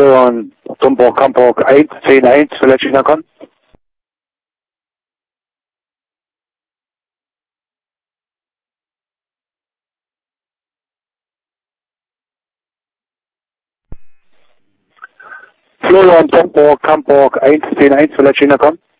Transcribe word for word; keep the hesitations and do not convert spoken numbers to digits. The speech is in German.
Florian Tomburg Hamburg eins zehn eins für China Con. Florian Tomburg Hamburg eins zehn eins für China Con.